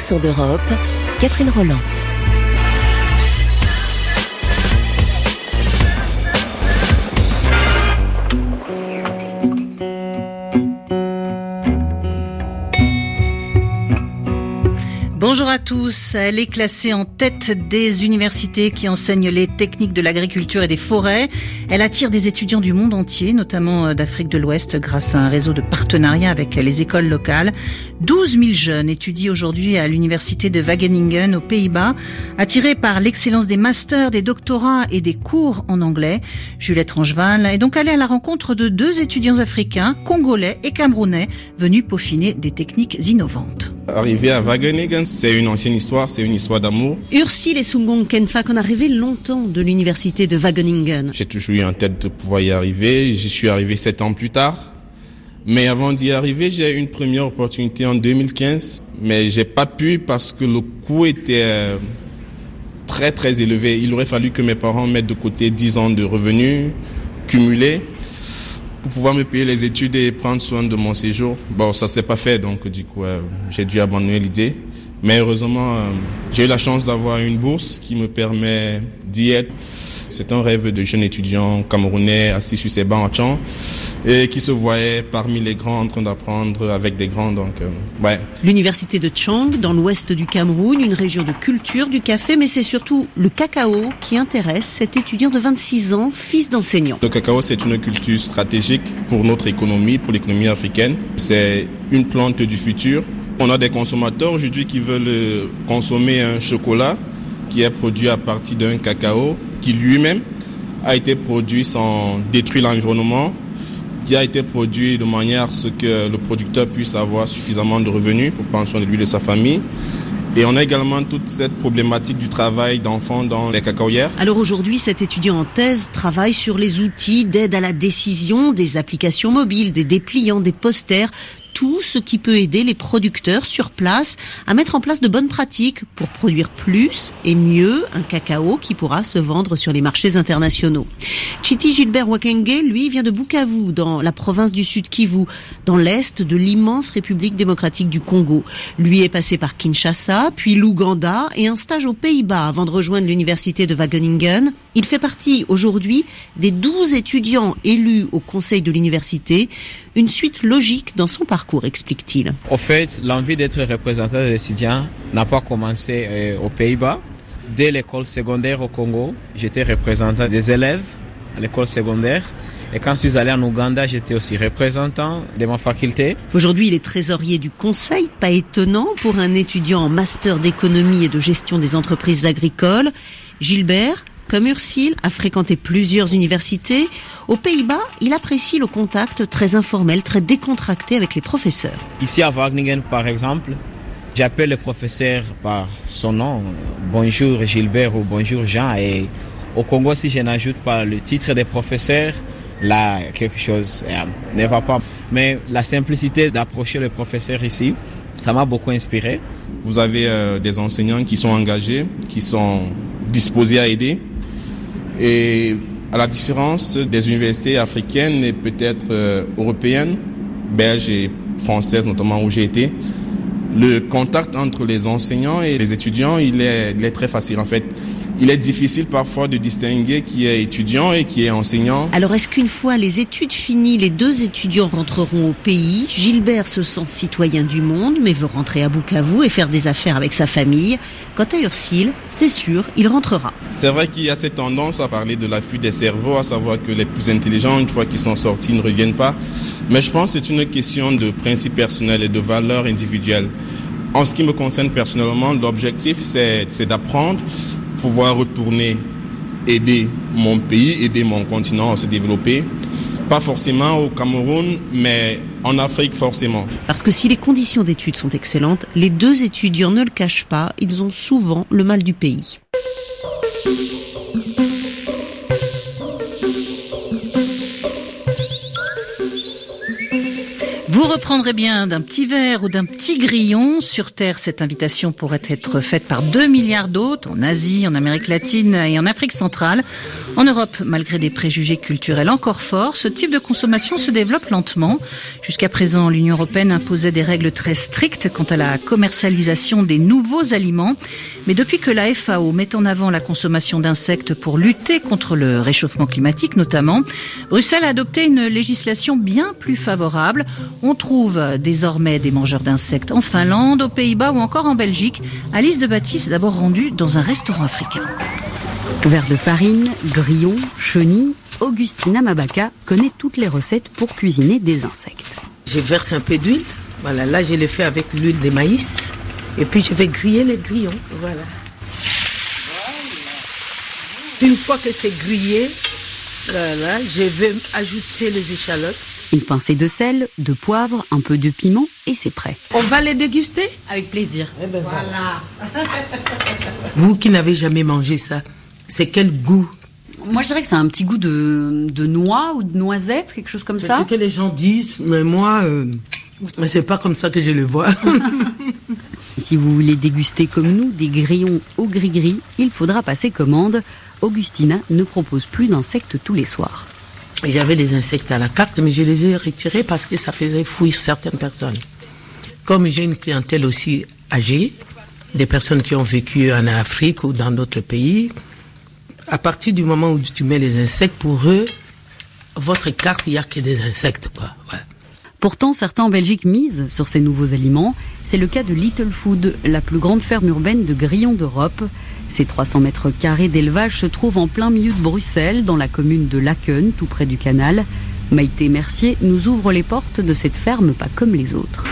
accent d'Europe, Catherine Roland. Bonjour à tous. Elle est classée en tête des universités qui enseignent les techniques de l'agriculture et des forêts. Elle attire des étudiants du monde entier, notamment d'Afrique de l'Ouest, grâce à un réseau de partenariats avec les écoles locales. 12 000 jeunes étudient aujourd'hui à l'université de Wageningen aux Pays-Bas, attirés par l'excellence des masters, des doctorats et des cours en anglais. Juliette Rangeval est donc allée à la rencontre de 2 étudiants africains, congolais et camerounais, venus peaufiner des techniques innovantes. Arriver à Wageningen, c'est une ancienne histoire, c'est une histoire d'amour. Ursile et Sungong Kenfa, qu'on a rêvé longtemps de l'université de Wageningen. J'ai toujours eu en tête de pouvoir y arriver. J'y suis arrivé 7 ans plus tard. Mais avant d'y arriver, j'ai eu une première opportunité en 2015. Mais j'ai pas pu parce que le coût était très très élevé. Il aurait fallu que mes parents mettent de côté 10 ans de revenus cumulés pour pouvoir me payer les études et prendre soin de mon séjour. Bon, ça s'est pas fait, donc du coup, j'ai dû abandonner l'idée. Mais heureusement, j'ai eu la chance d'avoir une bourse qui me permet d'y être. C'est un rêve de jeune étudiant camerounais assis sur ses bancs à Tchang et qui se voyait parmi les grands en train d'apprendre avec des grands. Donc, ouais. L'université de Tchang, dans l'ouest du Cameroun, une région de culture du café, mais c'est surtout le cacao qui intéresse cet étudiant de 26 ans, fils d'enseignant. Le cacao, c'est une culture stratégique pour notre économie, pour l'économie africaine. C'est une plante du futur. On a des consommateurs aujourd'hui qui veulent consommer un chocolat qui est produit à partir d'un cacao qui lui-même a été produit sans détruire l'environnement, qui a été produit de manière à ce que le producteur puisse avoir suffisamment de revenus pour prendre soin de lui et de sa famille. Et on a également toute cette problématique du travail d'enfants dans les cacaoyères. Alors aujourd'hui, cet étudiant en thèse travaille sur les outils d'aide à la décision, des applications mobiles, des dépliants, des posters, tout ce qui peut aider les producteurs sur place à mettre en place de bonnes pratiques pour produire plus et mieux un cacao qui pourra se vendre sur les marchés internationaux. Chiti Gilbert Wakenge, lui, vient de Bukavu, dans la province du Sud Kivu, dans l'est de l'immense République démocratique du Congo. Lui est passé par Kinshasa, puis l'Ouganda et un stage aux Pays-Bas avant de rejoindre l'université de Wageningen. Il fait partie aujourd'hui des 12 étudiants élus au conseil de l'université. Une suite logique dans son parcours, explique-t-il. Au fait, l'envie d'être représentant des étudiants n'a pas commencé aux Pays-Bas. Dès l'école secondaire au Congo, j'étais représentant des élèves à l'école secondaire. Et quand je suis allé en Ouganda, j'étais aussi représentant de ma faculté. Aujourd'hui, il est trésorier du conseil, pas étonnant pour un étudiant en master d'économie et de gestion des entreprises agricoles. Gilbert, comme Ursile, a fréquenté plusieurs universités. Aux Pays-Bas, il apprécie le contact très informel, très décontracté avec les professeurs. Ici à Wageningen, par exemple, j'appelle le professeur par son nom. Bonjour Gilbert ou bonjour Jean. Et au Congo, si je n'ajoute pas le titre des professeurs, là, quelque chose ne va pas. Mais la simplicité d'approcher le professeur ici, ça m'a beaucoup inspiré. Vous avez des enseignants qui sont engagés, qui sont disposés à aider. Et à la différence des universités africaines et peut-être européennes, belges et françaises notamment où j'ai été, le contact entre les enseignants et les étudiants, il est très facile en fait. Il est difficile parfois de distinguer qui est étudiant et qui est enseignant. Alors est-ce qu'une fois les études finies, les 2 étudiants rentreront au pays? Gilbert se sent citoyen du monde mais veut rentrer à Bukavu et faire des affaires avec sa famille. Quant à Ursile, c'est sûr, il rentrera. C'est vrai qu'il y a cette tendance à parler de la fuite des cerveaux, à savoir que les plus intelligents, une fois qu'ils sont sortis, ne reviennent pas. Mais je pense que c'est une question de principe personnel et de valeur individuelle. En ce qui me concerne personnellement, l'objectif c'est d'apprendre, pouvoir retourner, aider mon pays, aider mon continent à se développer. Pas forcément au Cameroun, mais en Afrique forcément. Parce que si les conditions d'études sont excellentes, les 2 étudiants ne le cachent pas, ils ont souvent le mal du pays. Vous reprendrez bien d'un petit ver ou d'un petit grillon. Sur Terre, cette invitation pourrait être faite par 2 milliards d'hôtes, en Asie, en Amérique latine et en Afrique centrale. En Europe, malgré des préjugés culturels encore forts, ce type de consommation se développe lentement. Jusqu'à présent, l'Union européenne imposait des règles très strictes quant à la commercialisation des nouveaux aliments. Mais depuis que la FAO met en avant la consommation d'insectes pour lutter contre le réchauffement climatique notamment, Bruxelles a adopté une législation bien plus favorable. On trouve désormais des mangeurs d'insectes en Finlande, aux Pays-Bas ou encore en Belgique. Alice de Baptiste est d'abord rendue dans un restaurant africain. Verre de farine, grillon, chenille, Augustina Mabaka connaît toutes les recettes pour cuisiner des insectes. Je verse un peu d'huile. Voilà, là je le fais avec l'huile de maïs. Et puis je vais griller les grillons. Voilà. Une fois que c'est grillé, voilà, je vais ajouter les échalotes. Une pincée de sel, de poivre, un peu de piment et c'est prêt. On va les déguster ? Avec plaisir. Eh ben voilà. Vous qui n'avez jamais mangé ça, c'est quel goût ? Moi je dirais que c'est un petit goût de noix ou de noisette, quelque chose comme ça. C'est ce que les gens disent, mais moi, c'est pas comme ça que je le vois. Si vous voulez déguster comme nous des grillons au gris-gris, il faudra passer commande. Augustina ne propose plus d'insectes tous les soirs. J'avais des insectes à la carte, mais je les ai retirés parce que ça faisait fuir certaines personnes. Comme j'ai une clientèle aussi âgée, des personnes qui ont vécu en Afrique ou dans d'autres pays, à partir du moment où tu mets les insectes, pour eux, votre carte, il n'y a que des insectes, quoi. Ouais. Pourtant, certains en Belgique misent sur ces nouveaux aliments. C'est le cas de Little Food, la plus grande ferme urbaine de grillons d'Europe. Ces 300 mètres carrés d'élevage se trouvent en plein milieu de Bruxelles, dans la commune de Laken, tout près du canal. Maïté Mercier nous ouvre les portes de cette ferme pas comme les autres.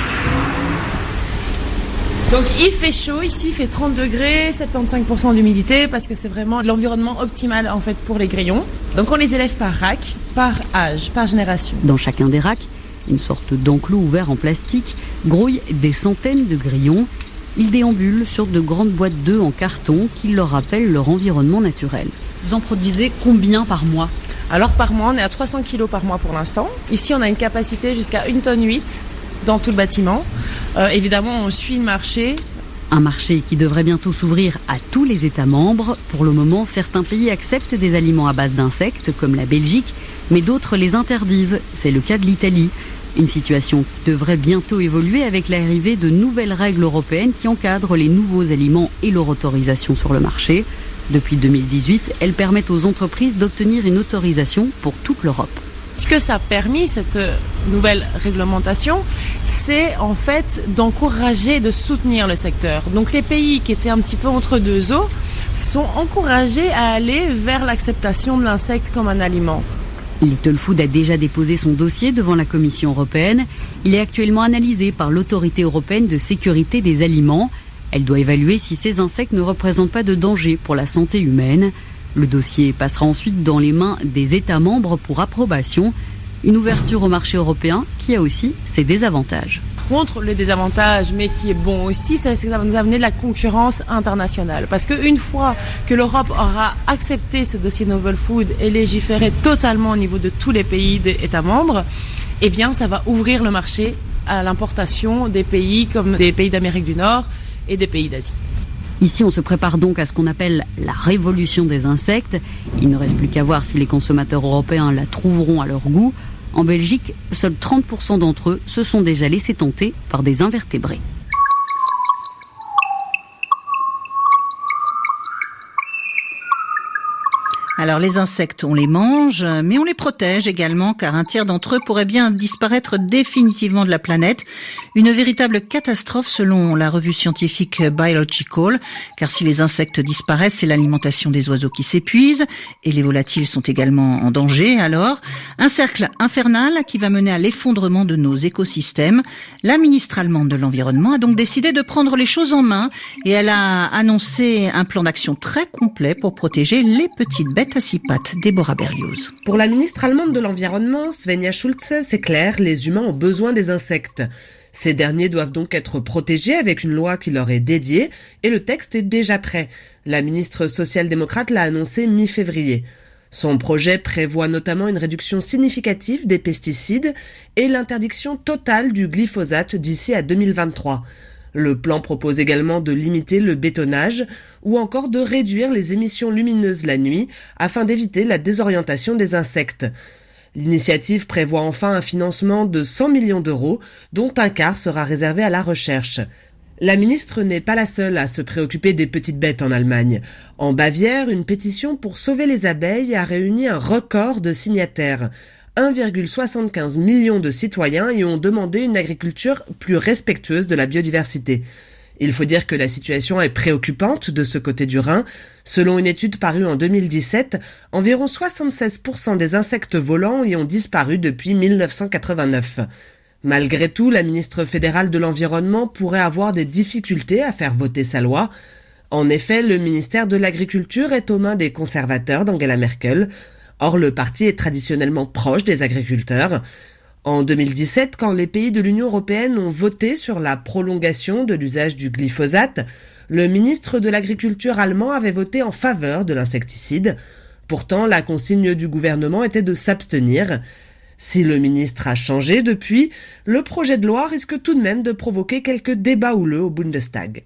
Donc il fait chaud, ici il fait 30 degrés, 75% d'humidité parce que c'est vraiment l'environnement optimal en fait pour les grillons. Donc on les élève par rack, par âge, par génération. Dans chacun des racks, une sorte d'enclos ouvert en plastique, grouillent des centaines de grillons. Ils déambulent sur de grandes boîtes d'œufs en carton qui leur rappellent leur environnement naturel. Vous en produisez combien par mois ? Alors par mois, on est à 300 kilos par mois pour l'instant. Ici, on a une capacité jusqu'à 1,8 tonne dans tout le bâtiment. Évidemment, on suit le marché. Un marché qui devrait bientôt s'ouvrir à tous les États membres. Pour le moment, certains pays acceptent des aliments à base d'insectes, comme la Belgique, mais d'autres les interdisent. C'est le cas de l'Italie. Une situation qui devrait bientôt évoluer avec l'arrivée de nouvelles règles européennes qui encadrent les nouveaux aliments et leur autorisation sur le marché. Depuis 2018, elles permettent aux entreprises d'obtenir une autorisation pour toute l'Europe. Ce que ça a permis, cette nouvelle réglementation, c'est en fait d'encourager, de soutenir le secteur. Donc les pays qui étaient un petit peu entre deux eaux sont encouragés à aller vers l'acceptation de l'insecte comme un aliment. Little Food a déjà déposé son dossier devant la Commission européenne. Il est actuellement analysé par l'Autorité européenne de sécurité des aliments. Elle doit évaluer si ces insectes ne représentent pas de danger pour la santé humaine. Le dossier passera ensuite dans les mains des États membres pour approbation. Une ouverture au marché européen qui a aussi ses désavantages. Contre le désavantage, mais qui est bon aussi, c'est que ça va nous amener de la concurrence internationale. Parce qu'une fois que l'Europe aura accepté ce dossier Novel Food et légiféré totalement au niveau de tous les pays des États membres, eh bien, ça va ouvrir le marché à l'importation des pays comme des pays d'Amérique du Nord et des pays d'Asie. Ici, on se prépare donc à ce qu'on appelle la révolution des insectes. Il ne reste plus qu'à voir si les consommateurs européens la trouveront à leur goût. En Belgique, seuls 30% d'entre eux se sont déjà laissés tenter par des invertébrés. Alors les insectes, on les mange, mais on les protège également, car un tiers d'entre eux pourrait bien disparaître définitivement de la planète. Une véritable catastrophe selon la revue scientifique Biological, car si les insectes disparaissent, c'est l'alimentation des oiseaux qui s'épuise, et les volatiles sont également en danger. Alors, un cercle infernal qui va mener à l'effondrement de nos écosystèmes. La ministre allemande de l'Environnement a donc décidé de prendre les choses en main, et elle a annoncé un plan d'action très complet pour protéger les petites bêtes à six pattes. Déborah Berlioz. Pour la ministre allemande de l'Environnement, Svenja Schulze, c'est clair, les humains ont besoin des insectes. Ces derniers doivent donc être protégés avec une loi qui leur est dédiée et le texte est déjà prêt. La ministre social-démocrate l'a annoncé mi-février. Son projet prévoit notamment une réduction significative des pesticides et l'interdiction totale du glyphosate d'ici à 2023. Le plan propose également de limiter le bétonnage ou encore de réduire les émissions lumineuses la nuit afin d'éviter la désorientation des insectes. L'initiative prévoit enfin un financement de 100 millions d'euros, dont un quart sera réservé à la recherche. La ministre n'est pas la seule à se préoccuper des petites bêtes en Allemagne. En Bavière, une pétition pour sauver les abeilles a réuni un record de signataires. 1,75 million de citoyens y ont demandé une agriculture plus respectueuse de la biodiversité. Il faut dire que la situation est préoccupante de ce côté du Rhin. Selon une étude parue en 2017, environ 76% des insectes volants y ont disparu depuis 1989. Malgré tout, la ministre fédérale de l'Environnement pourrait avoir des difficultés à faire voter sa loi. En effet, le ministère de l'Agriculture est aux mains des conservateurs d'Angela Merkel. Or, le parti est traditionnellement proche des agriculteurs. En 2017, quand les pays de l'Union européenne ont voté sur la prolongation de l'usage du glyphosate, le ministre de l'Agriculture allemand avait voté en faveur de l'insecticide. Pourtant, la consigne du gouvernement était de s'abstenir. Si le ministre a changé depuis, le projet de loi risque tout de même de provoquer quelques débats houleux au Bundestag.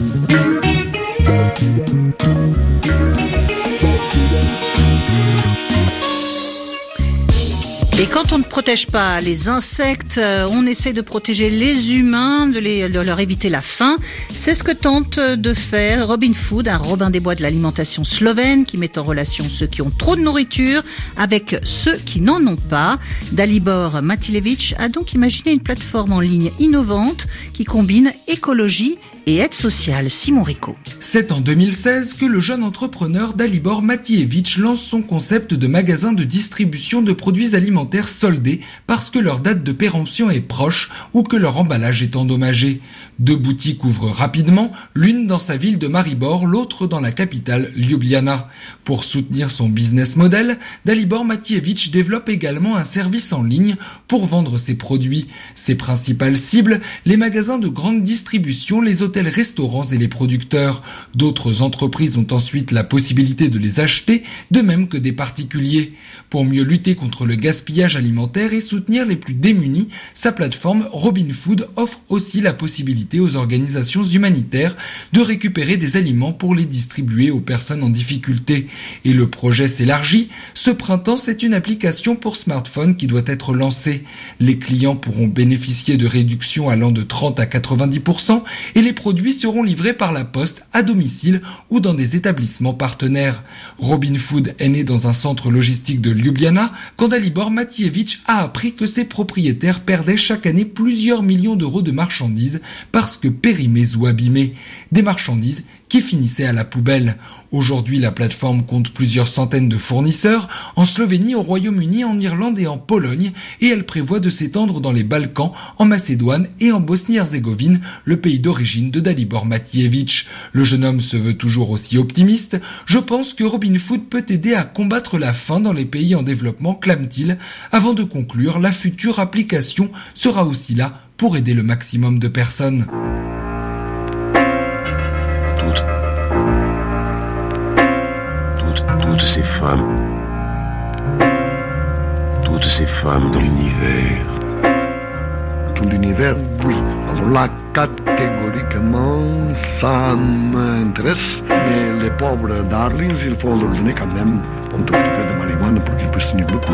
Et quand on ne protège pas les insectes, on essaie de protéger les humains, de leur éviter la faim. C'est ce que tente de faire Robin Food, un Robin des Bois de l'alimentation slovène qui met en relation ceux qui ont trop de nourriture avec ceux qui n'en ont pas. Dalibor Matilevic a donc imaginé une plateforme en ligne innovante qui combine écologie et aide sociale. Simon Rico. C'est en 2016 que le jeune entrepreneur Dalibor Matijevic lance son concept de magasin de distribution de produits alimentaires soldés parce que leur date de péremption est proche ou que leur emballage est endommagé. 2 boutiques ouvrent rapidement, l'une dans sa ville de Maribor, l'autre dans la capitale Ljubljana. Pour soutenir son business model, Dalibor Matijevic développe également un service en ligne pour vendre ses produits. Ses principales cibles, les magasins de grande distribution, les hôtels, restaurants et les producteurs. D'autres entreprises ont ensuite la possibilité de les acheter, de même que des particuliers. Pour mieux lutter contre le gaspillage alimentaire et soutenir les plus démunis, sa plateforme Robin Food offre aussi la possibilité aux organisations humanitaires de récupérer des aliments pour les distribuer aux personnes en difficulté. Et le projet s'élargit. Ce printemps, c'est une application pour smartphone qui doit être lancée. Les clients pourront bénéficier de réductions allant de 30 à 90% et les produits seront livrés par la poste à domicile ou dans des établissements partenaires. Robin Food est né dans un centre logistique de Ljubljana quand Dalibor Matijevic a appris que ses propriétaires perdaient chaque année plusieurs millions d'euros de marchandises parce que périmées ou abîmées. Des marchandises qui finissaient à la poubelle. Aujourd'hui, la plateforme compte plusieurs centaines de fournisseurs en Slovénie, au Royaume-Uni, en Irlande et en Pologne, et elle prévoit de s'étendre dans les Balkans, en Macédoine et en Bosnie-Herzégovine, le pays d'origine de Dalibor Matijevic. Le jeune homme se veut toujours aussi optimiste. Je pense que Robin Food peut aider à combattre la faim dans les pays en développement, clame-t-il. Avant de conclure, la future application sera aussi là pour aider le maximum de personnes. Toutes ces femmes de l'univers. Tout l'univers, oui. Alors là, catégoriquement, ça m'intéresse. Mais les pauvres darlings, il faut leur donner quand même un tout petit peu de marijuana pour qu'ils puissent tenir le coup.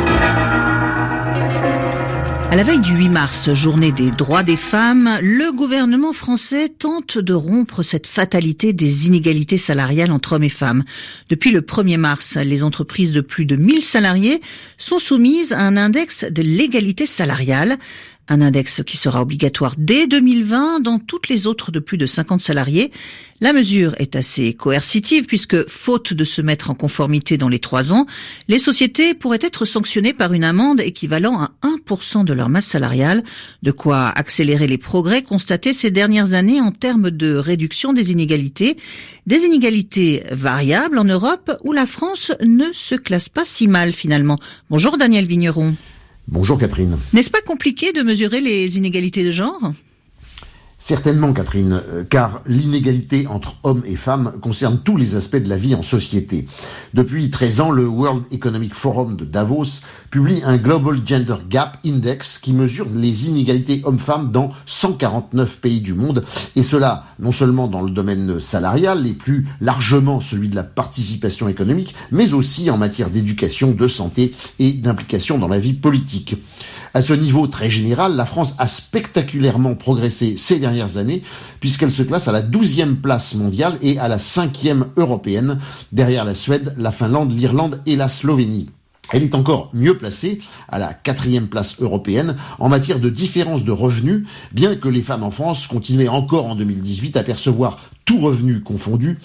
À la veille du 8 mars, journée des droits des femmes, le gouvernement français tente de rompre cette fatalité des inégalités salariales entre hommes et femmes. Depuis le 1er mars, les entreprises de plus de 1000 salariés sont soumises à un index de l'égalité salariale. Un index qui sera obligatoire dès 2020 dans toutes les autres de plus de 50 salariés. La mesure est assez coercitive puisque, faute de se mettre en conformité dans les 3 ans, les sociétés pourraient être sanctionnées par une amende équivalent à 1% de leur masse salariale, de quoi accélérer les progrès constatés ces dernières années en termes de réduction des inégalités variables en Europe où la France ne se classe pas si mal finalement. Bonjour Daniel Vigneron. Bonjour Catherine. N'est-ce pas compliqué de mesurer les inégalités de genre ? Certainement, Catherine, car l'inégalité entre hommes et femmes concerne tous les aspects de la vie en société. Depuis 13 ans, le World Economic Forum de Davos publie un Global Gender Gap Index qui mesure les inégalités hommes-femmes dans 149 pays du monde, et cela non seulement dans le domaine salarial et plus largement celui de la participation économique, mais aussi en matière d'éducation, de santé et d'implication dans la vie politique. À ce niveau très général, la France a spectaculairement progressé ces dernières années, puisqu'elle se classe à la 12e place mondiale et à la 5e européenne, derrière la Suède, la Finlande, l'Irlande et la Slovénie. Elle est encore mieux placée, à la 4e place européenne, en matière de différence de revenus, bien que les femmes en France continuaient encore en 2018 à percevoir, tout revenu confondu,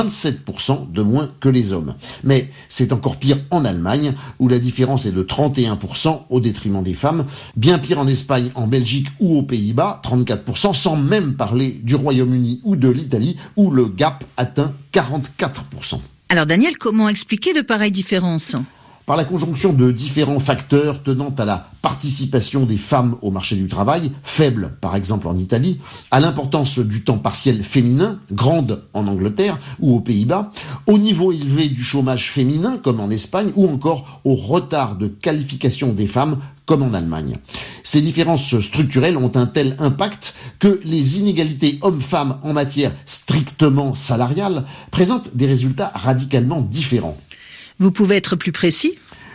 27% de moins que les hommes. Mais c'est encore pire en Allemagne, où la différence est de 31% au détriment des femmes, bien pire en Espagne, en Belgique ou aux Pays-Bas, 34%, sans même parler du Royaume-Uni ou de l'Italie, où le gap atteint 44%. Alors Daniel, comment expliquer de pareilles différences ? Par la conjonction de différents facteurs tenant à la participation des femmes au marché du travail, faible par exemple en Italie, à l'importance du temps partiel féminin, grande en Angleterre ou aux Pays-Bas, au niveau élevé du chômage féminin comme en Espagne ou encore au retard de qualification des femmes comme en Allemagne. Ces différences structurelles ont un tel impact que les inégalités hommes-femmes en matière strictement salariale présentent des résultats radicalement différents. Vous pouvez être plus précis ?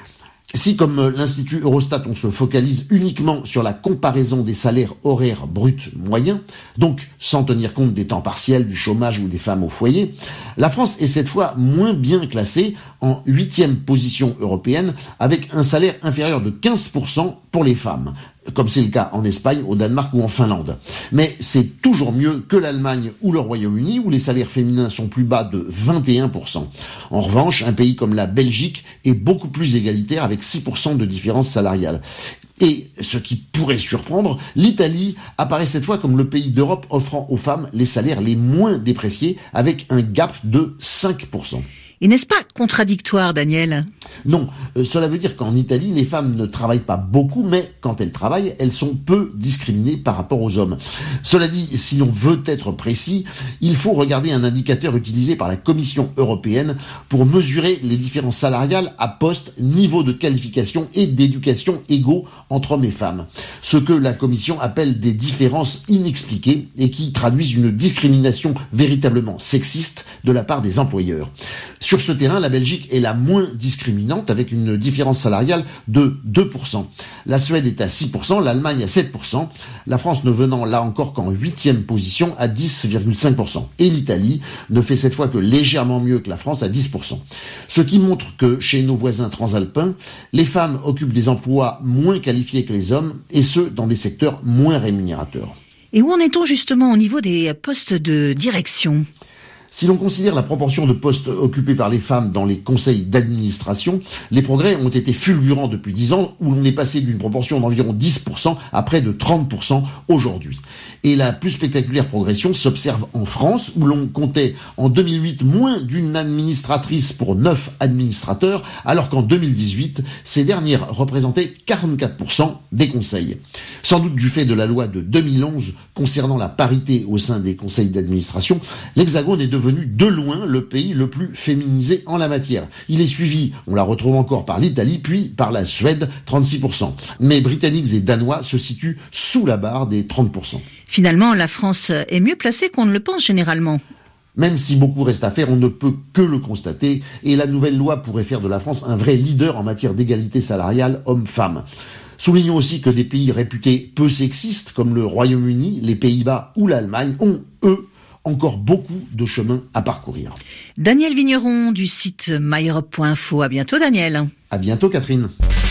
Si, comme l'Institut Eurostat, on se focalise uniquement sur la comparaison des salaires horaires bruts moyens, donc sans tenir compte des temps partiels, du chômage ou des femmes au foyer, la France est cette fois moins bien classée, en 8e position européenne, avec un salaire inférieur de 15% pour les femmes, comme c'est le cas en Espagne, au Danemark ou en Finlande. Mais c'est toujours mieux que l'Allemagne ou le Royaume-Uni, où les salaires féminins sont plus bas de 21%. En revanche, un pays comme la Belgique est beaucoup plus égalitaire, avec 6% de différence salariale. Et, ce qui pourrait surprendre, l'Italie apparaît cette fois comme le pays d'Europe offrant aux femmes les salaires les moins dépréciés, avec un gap de 5%. Et n'est-ce pas contradictoire, Daniel ? Non, cela veut dire qu'en Italie, les femmes ne travaillent pas beaucoup, mais quand elles travaillent, elles sont peu discriminées par rapport aux hommes. Cela dit, si l'on veut être précis, il faut regarder un indicateur utilisé par la Commission européenne pour mesurer les différences salariales à poste, niveau de qualification et d'éducation égaux entre hommes et femmes. Ce que la Commission appelle des différences inexpliquées et qui traduisent une discrimination véritablement sexiste de la part des employeurs. Sur ce terrain, la Belgique est la moins discriminante avec une différence salariale de 2%. La Suède est à 6%, l'Allemagne à 7%, la France ne venant là encore qu'en 8e position à 10,5%. Et l'Italie ne fait cette fois que légèrement mieux que la France à 10%. Ce qui montre que chez nos voisins transalpins, les femmes occupent des emplois moins qualifiés que les hommes et ce, dans des secteurs moins rémunérateurs. Et où en est-on justement au niveau des postes de direction ? Si l'on considère la proportion de postes occupés par les femmes dans les conseils d'administration, les progrès ont été fulgurants depuis 10 ans, où l'on est passé d'une proportion d'environ 10% à près de 30% aujourd'hui. Et la plus spectaculaire progression s'observe en France, où l'on comptait en 2008 moins d'une administratrice pour 9 administrateurs, alors qu'en 2018, ces dernières représentaient 44% des conseils. Sans doute du fait de la loi de 2011 concernant la parité au sein des conseils d'administration, l'Hexagone est devenu de loin le pays le plus féminisé en la matière. Il est suivi, on la retrouve encore par l'Italie, puis par la Suède, 36%. Mais Britanniques et Danois se situent sous la barre des 30%. Finalement, la France est mieux placée qu'on ne le pense généralement. Même si beaucoup reste à faire, on ne peut que le constater, et la nouvelle loi pourrait faire de la France un vrai leader en matière d'égalité salariale homme-femme. Soulignons aussi que des pays réputés peu sexistes, comme le Royaume-Uni, les Pays-Bas ou l'Allemagne, ont, eux, encore beaucoup de chemin à parcourir. Daniel Vigneron du site myeurope.info. À bientôt, Daniel. À bientôt, Catherine.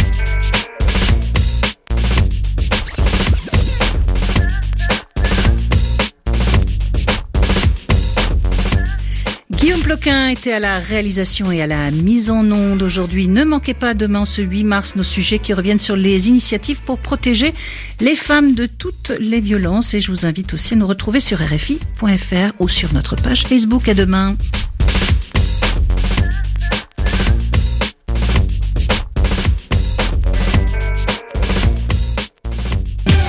Guillaume Ploquin était à la réalisation et à la mise en onde aujourd'hui. Ne manquez pas demain, ce 8 mars, nos sujets qui reviennent sur les initiatives pour protéger les femmes de toutes les violences. Et je vous invite aussi à nous retrouver sur RFI.fr ou sur notre page Facebook. À demain.